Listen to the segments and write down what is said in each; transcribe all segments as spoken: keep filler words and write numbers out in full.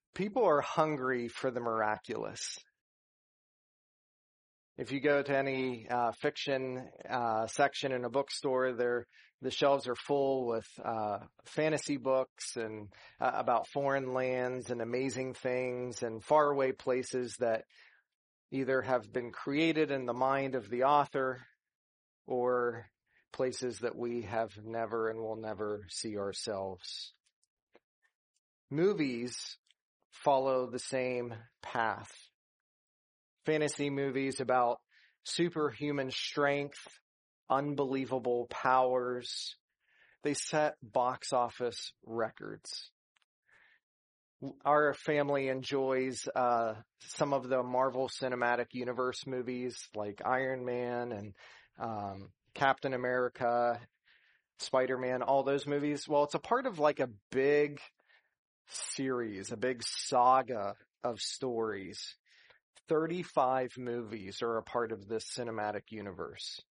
People are hungry for the miraculous. If you go to any uh, fiction uh, section in a bookstore, there the shelves are full with uh, fantasy books and uh, about foreign lands and amazing things and faraway places that either have been created in the mind of the author or places that we have never and will never see ourselves. Movies follow the same path. Fantasy movies about superhuman strength, unbelievable powers. They set box office records. Our family enjoys uh, some of the Marvel Cinematic Universe movies like Iron Man and um, Captain America, Spider-Man, all those movies. Well, it's a part of like a big series, a big saga of stories. thirty-five movies are a part of this cinematic universe.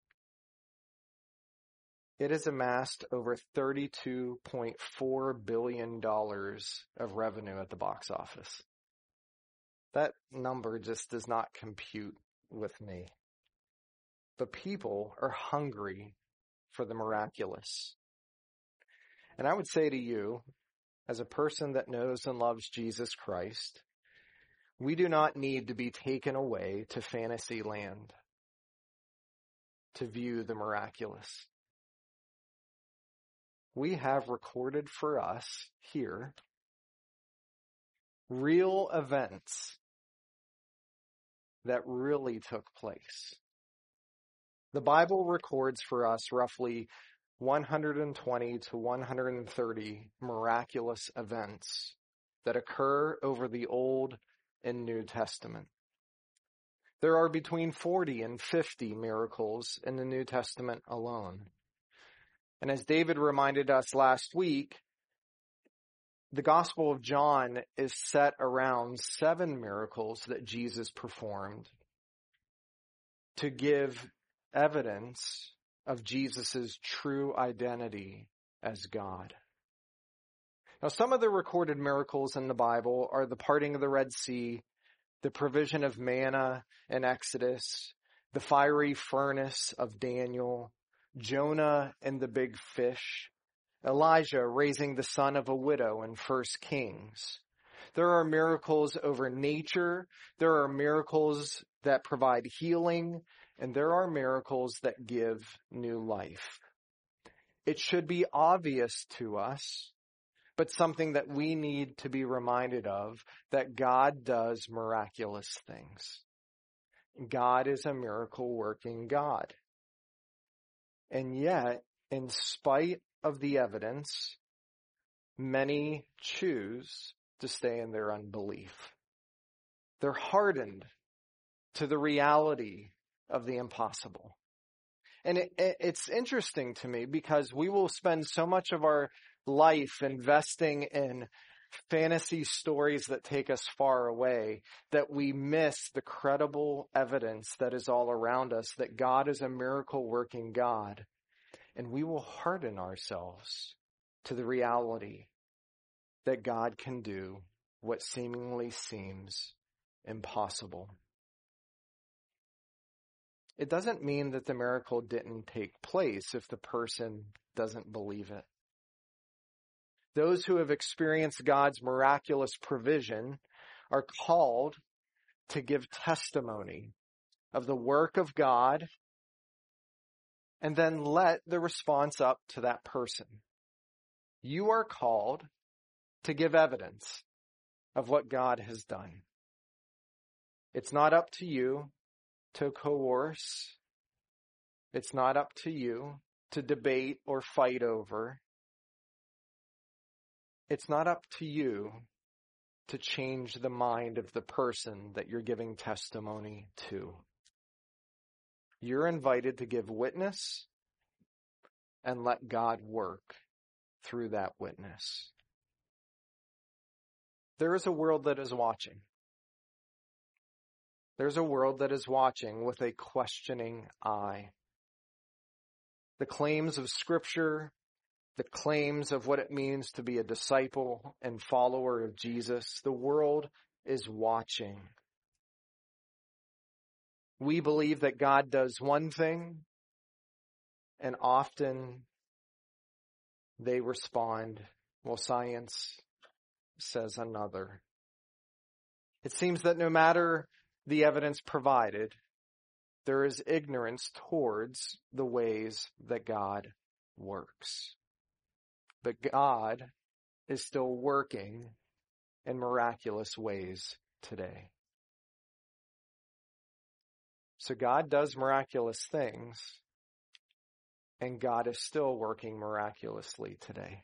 It has amassed over thirty-two point four billion dollars of revenue at the box office. That number just does not compute with me. But people are hungry for the miraculous. And I would say to you, as a person that knows and loves Jesus Christ, we do not need to be taken away to fantasy land to view the miraculous. We have recorded for us here real events that really took place. The Bible records for us roughly one hundred twenty to one hundred thirty miraculous events that occur over the Old and New Testament. There are between forty and fifty miracles in the New Testament alone. And as David reminded us last week, the Gospel of John is set around seven miracles that Jesus performed to give evidence of Jesus' true identity as God. Now, some of the recorded miracles in the Bible are the parting of the Red Sea, the provision of manna in Exodus, the fiery furnace of Daniel, Jonah and the big fish, Elijah raising the son of a widow in First Kings. There are miracles over nature, there are miracles that provide healing, and there are miracles that give new life. It should be obvious to us, but something that we need to be reminded of, that God does miraculous things. God is a miracle-working God. And yet, in spite of the evidence, many choose to stay in their unbelief. They're hardened to the reality of the impossible. And it, it, it's interesting to me because we will spend so much of our life investing in fantasy stories that take us far away that we miss the credible evidence that is all around us, that God is a miracle-working God. And we will harden ourselves to the reality that God can do what seemingly seems impossible. It doesn't mean that the miracle didn't take place if the person doesn't believe it. Those who have experienced God's miraculous provision are called to give testimony of the work of God and then let the response up to that person. You are called to give evidence of what God has done. It's not up to you to coerce. It's not up to you to debate or fight over. It's not up to you to change the mind of the person that you're giving testimony to. You're invited to give witness and let God work through that witness. There is a world that is watching. There's a world that is watching with a questioning eye. The claims of Scripture, the claims of what it means to be a disciple and follower of Jesus, the world is watching. We believe that God does one thing, and often they respond, well, science says another. It seems that no matter the evidence provided, there is ignorance towards the ways that God works. But God is still working in miraculous ways today. So God does miraculous things, and God is still working miraculously today.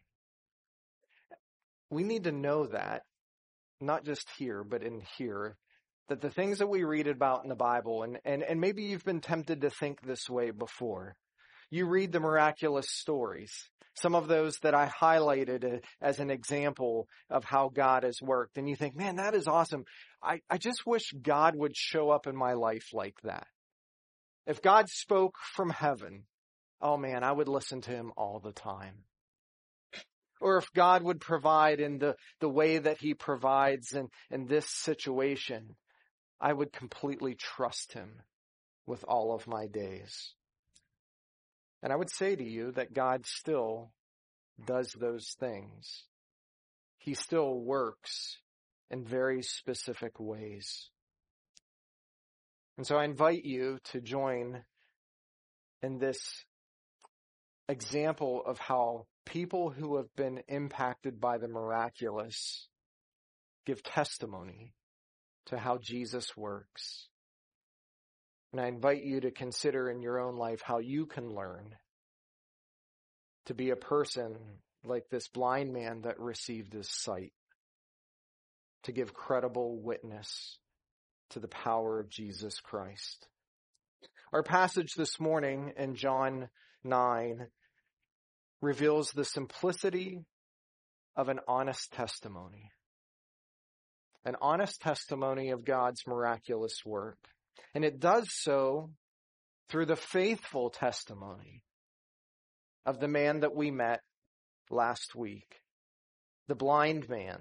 We need to know that, not just here, but in here, that the things that we read about in the Bible, and, and, and maybe you've been tempted to think this way before. You read the miraculous stories, some of those that I highlighted as an example of how God has worked, and you think, man, that is awesome. I, I just wish God would show up in my life like that. If God spoke from heaven, oh man, I would listen to him all the time. Or if God would provide in the, the way that he provides in, in this situation, I would completely trust him with all of my days. And I would say to you that God still does those things. He still works in very specific ways. And so I invite you to join in this example of how people who have been impacted by the miraculous give testimony to how Jesus works. And I invite you to consider in your own life how you can learn to be a person like this blind man that received his sight, to give credible witness to the power of Jesus Christ. Our passage this morning in John nine reveals the simplicity of an honest testimony. An honest testimony of God's miraculous work. And it does so through the faithful testimony of the man that we met last week, the blind man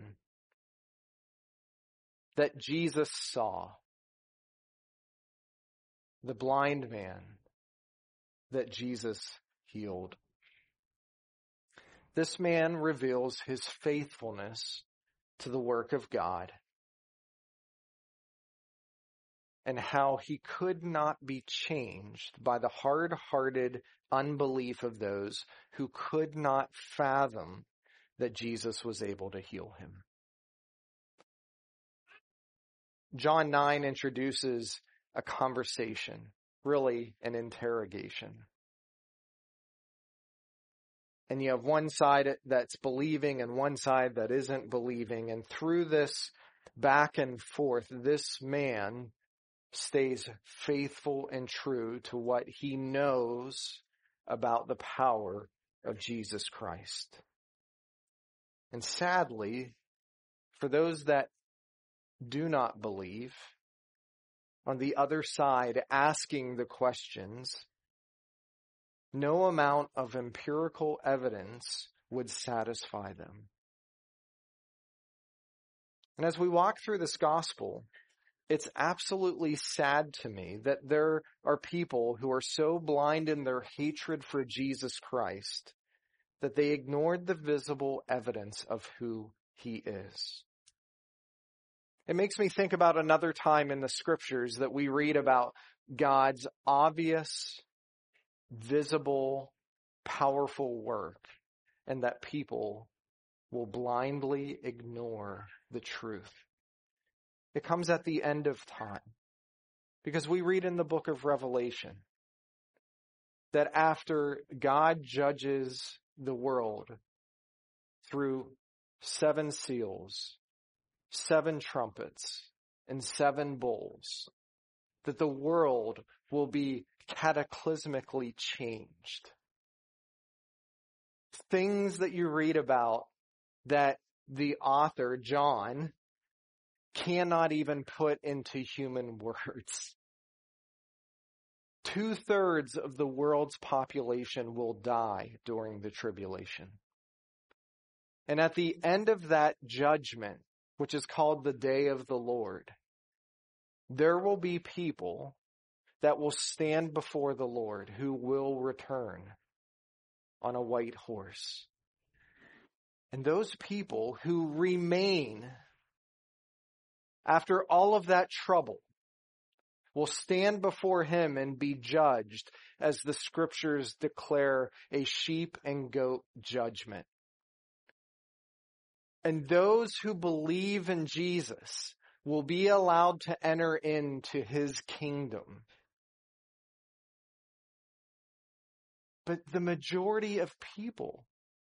that Jesus saw, the blind man that Jesus healed. This man reveals his faithfulness to the work of God and how he could not be changed by the hard-hearted unbelief of those who could not fathom that Jesus was able to heal him. John nine introduces a conversation, really an interrogation. And you have one side that's believing and one side that isn't believing. And through this back and forth, this man stays faithful and true to what he knows about the power of Jesus Christ. And sadly, for those that do not believe, on the other side asking the questions, no amount of empirical evidence would satisfy them. And as we walk through this gospel, it's absolutely sad to me that there are people who are so blind in their hatred for Jesus Christ that they ignored the visible evidence of who he is. It makes me think about another time in the scriptures that we read about God's obvious, visible, powerful work, and that people will blindly ignore the truth. It comes at the end of time, because we read in the book of Revelation that after God judges the world through seven seals, seven trumpets, and seven bowls, that the world will be cataclysmically changed. Things that you read about that the author, John, cannot even put into human words. Two-thirds of the world's population will die during the tribulation. And at the end of that judgment, which is called the day of the Lord, there will be people that will stand before the Lord who will return on a white horse. And those people who remain after all of that trouble will stand before him and be judged as the scriptures declare a sheep and goat judgment. And those who believe in Jesus will be allowed to enter into his kingdom. But the majority of people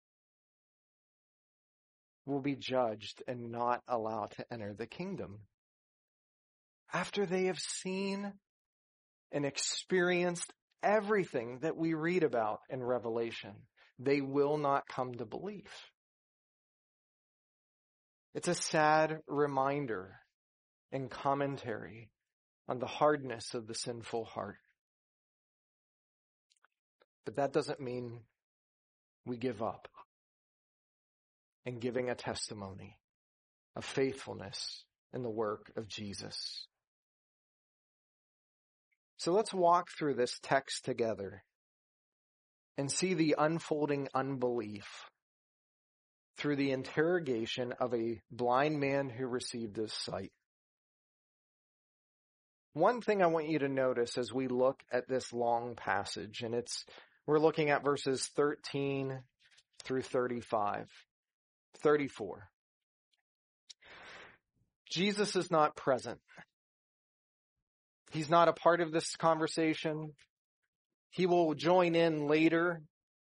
will be judged and not allowed to enter the kingdom after they have seen and experienced everything that we read about in Revelation. They will not come to belief. It's a sad reminder and commentary on the hardness of the sinful heart. But that doesn't mean we give up in giving a testimony of faithfulness in the work of Jesus. So let's walk through this text together and see the unfolding unbelief through the interrogation of a blind man who received his sight. One thing I want you to notice as we look at this long passage, and it's we're looking at verses thirteen through thirty-five, thirty-four. Jesus is not present. He's not a part of this conversation. He will join in later.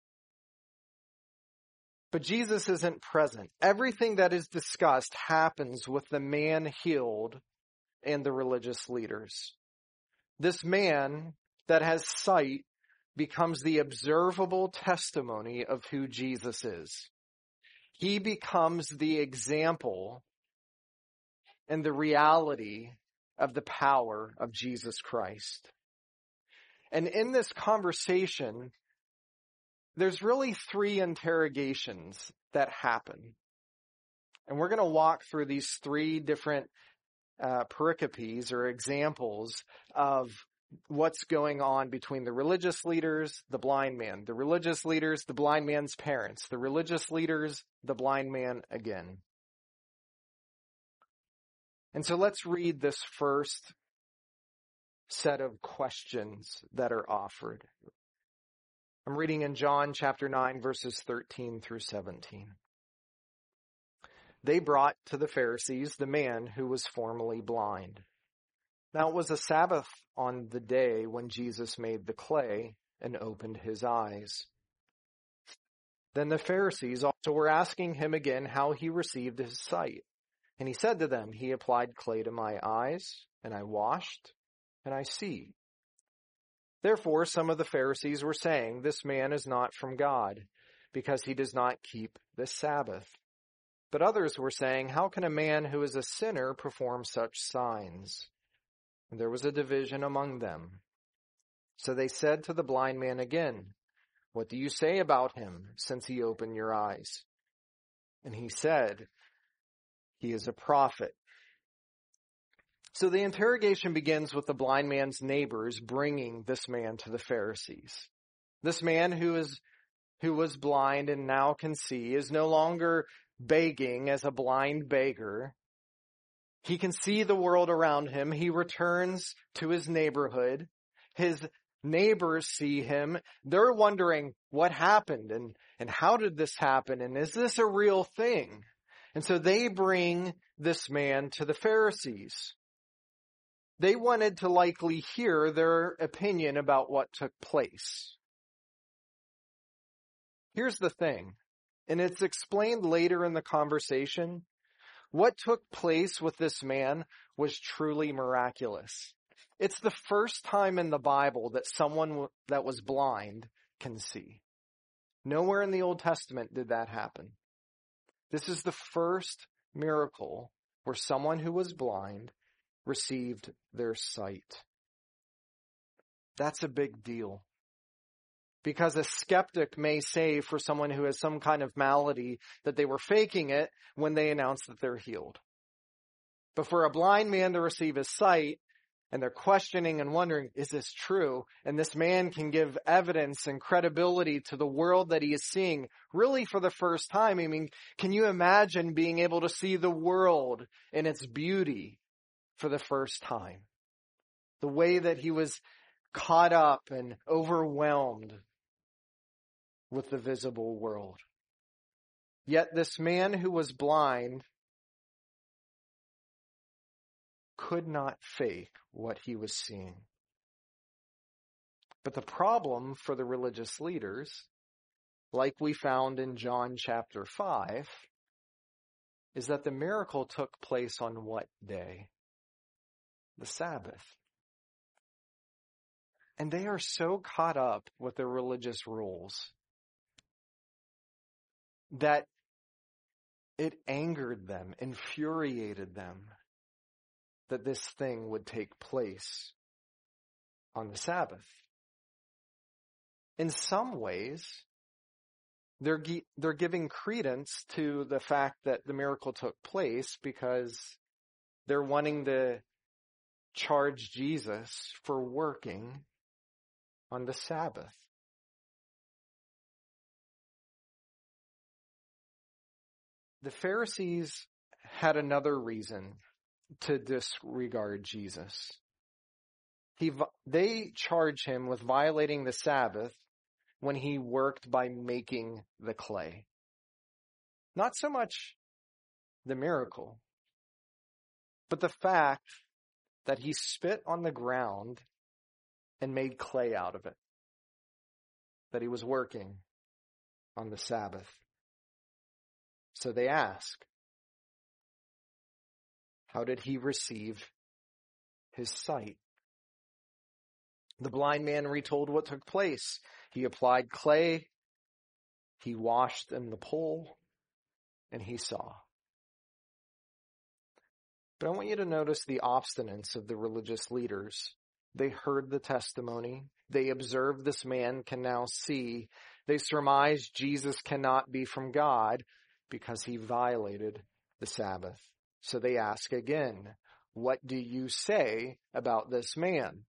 But Jesus isn't present. Everything that is discussed happens with the man healed and the religious leaders. This man that has sight becomes the observable testimony of who Jesus is. He becomes the example and the reality of the power of Jesus Christ. And in this conversation, there's really three interrogations that happen. And we're going to walk through these three different uh, pericopes or examples of what's going on between the religious leaders, the blind man, the religious leaders, the blind man's parents, the religious leaders, the blind man again. And so let's read this first set of questions that are offered. I'm reading in John chapter nine, verses thirteen through seventeen. They brought to the Pharisees the man who was formerly blind. Now it was a Sabbath on the day when Jesus made the clay and opened his eyes. Then the Pharisees also were asking him again how he received his sight. And he said to them, he applied clay to my eyes, and I washed, and I see. Therefore, some of the Pharisees were saying, this man is not from God, because he does not keep the Sabbath. But others were saying, how can a man who is a sinner perform such signs? And there was a division among them. So they said to the blind man again, what do you say about him, since he opened your eyes? And he said, he is a prophet. So the interrogation begins with the blind man's neighbors bringing this man to the Pharisees. This man who is who was blind and now can see is no longer begging as a blind beggar. He can see the world around him. He returns to his neighborhood. His neighbors see him. They're wondering what happened and, and how did this happen? And is this a real thing? And so they bring this man to the Pharisees. They wanted to likely hear their opinion about what took place. Here's the thing, and it's explained later in the conversation. What took place with this man was truly miraculous. It's the first time in the Bible that someone that was blind can see. Nowhere in the Old Testament did that happen. This is the first miracle where someone who was blind received their sight. That's a big deal. Because a skeptic may say for someone who has some kind of malady that they were faking it when they announce that they're healed. But for a blind man to receive his sight, and they're questioning and wondering, is this true? And this man can give evidence and credibility to the world that he is seeing really for the first time. I mean, can you imagine being able to see the world in its beauty for the first time? The way that he was caught up and overwhelmed with the visible world. Yet this man who was blind could not fake what he was seeing. But the problem for the religious leaders, like we found in John chapter five, is that the miracle took place on what day? The Sabbath. And they are so caught up with their religious rules that it angered them, infuriated them, that this thing would take place on the Sabbath. In some ways, they're they're giving credence to the fact that the miracle took place because they're wanting to charge Jesus for working on the Sabbath. The Pharisees had another reason to disregard Jesus. He, they charge him with violating the Sabbath when he worked by making the clay. Not so much the miracle, but the fact that he spit on the ground and made clay out of it. That he was working on the Sabbath. So they ask, how did he receive his sight? The blind man retold what took place. He applied clay, he washed in the pool, and he saw. But I want you to notice the obstinance of the religious leaders. They heard the testimony. They observed this man can now see. They surmised Jesus cannot be from God because he violated the Sabbath. So they ask again, what do you say about this man?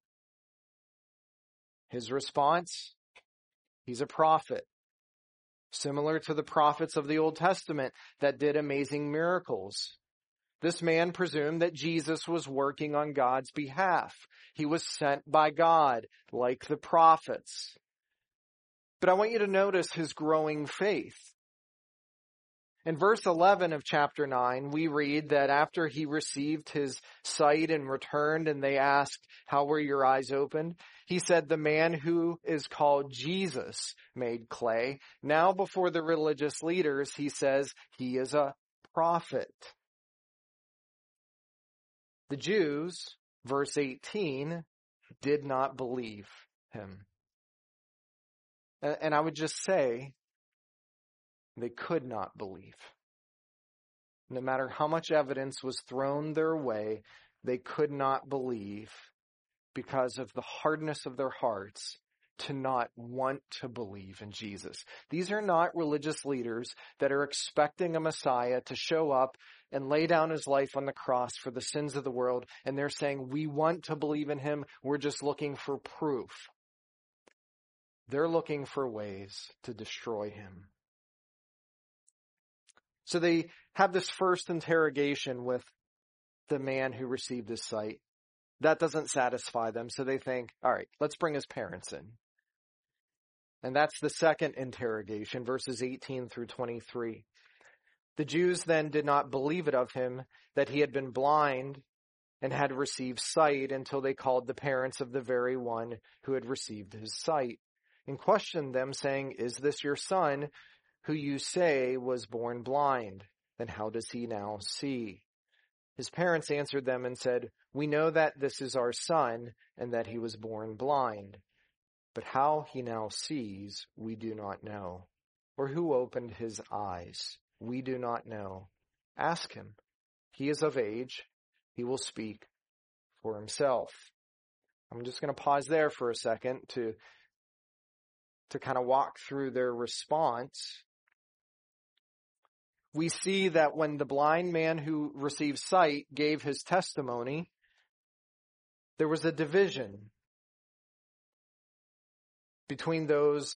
His response, he's a prophet, similar to the prophets of the Old Testament that did amazing miracles. This man presumed that Jesus was working on God's behalf. He was sent by God, like the prophets. But I want you to notice his growing faith. In verse eleven of chapter nine, we read that after he received his sight and returned and they asked, how were your eyes opened? He said, the man who is called Jesus made clay. Now before the religious leaders, he says he is a prophet. The Jews, verse eighteen, did not believe him. And I would just say, they could not believe. No matter how much evidence was thrown their way, they could not believe because of the hardness of their hearts to not want to believe in Jesus. These are not religious leaders that are expecting a Messiah to show up and lay down his life on the cross for the sins of the world. And they're saying, we want to believe in him. We're just looking for proof. They're looking for ways to destroy him. So they have this first interrogation with the man who received his sight. That doesn't satisfy them. So they think, all right, let's bring his parents in. And that's the second interrogation, verses eighteen through twenty-three. The Jews then did not believe it of him that he had been blind and had received sight until they called the parents of the very one who had received his sight and questioned them, saying, is this your son who you say was born blind? Then how does he now see? His parents answered them and said, we know that this is our son and that he was born blind. But how he now sees, we do not know. Or who opened his eyes, we do not know. Ask him. He is of age. He will speak for himself. I'm just going to pause there for a second to to kind of walk through their response, we see that when the blind man who received sight gave his testimony, there was a division between those